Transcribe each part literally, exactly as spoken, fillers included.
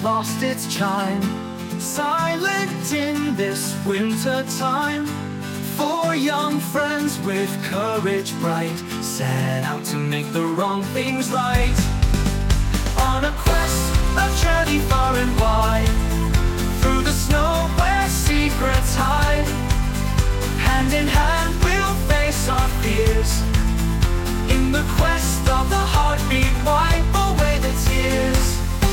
has lost its chime, silent in this winter time. Four young friends with courage bright set out to make the wrong things right. On a quest, a journey far and wide, through the snow where secrets hide. Hand in hand we'll face our fears, in the quest of the heartbeat, wipe away the tears.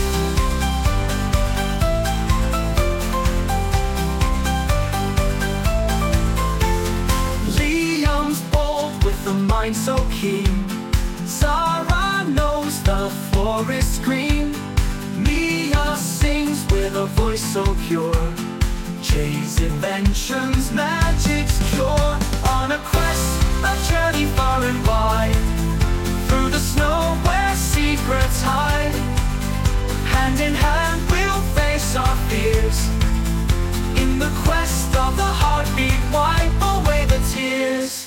Liam's bold with a mind so keen, Zara knows the forest green. Mia sings with a voice so pure, Jay's inventions magic's cure. On a quest, a journey far and wide, through the snow where secrets hide. Hand in hand we'll face our fears, in the quest of the heartbeat, wipe away the tears.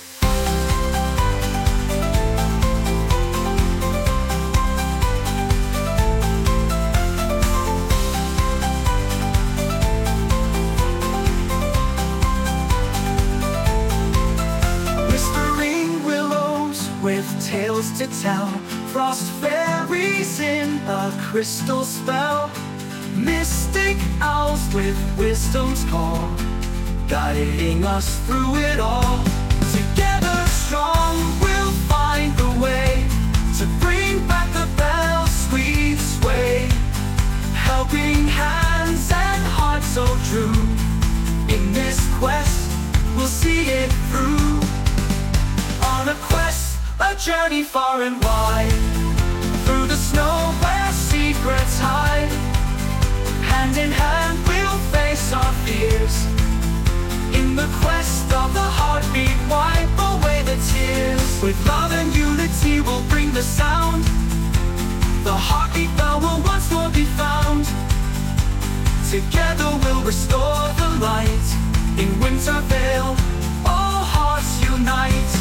With tales to tell, frost fairies in a crystal spell, mystic owls with wisdom's call, guiding us through it all. Together strong we'll find the way to bring back the bell's sweet sway. Helping hands and hearts so true, in this quest we'll see it through. On a quest, a journey far and wide, through the snow where secrets hide. Hand in hand we'll face our fears, in the quest of the heartbeat, wipe away the tears. With love and unity we'll bring the sound, the heartbeat bell will once more be found. Together we'll restore the light, in Winter Vale all hearts unite.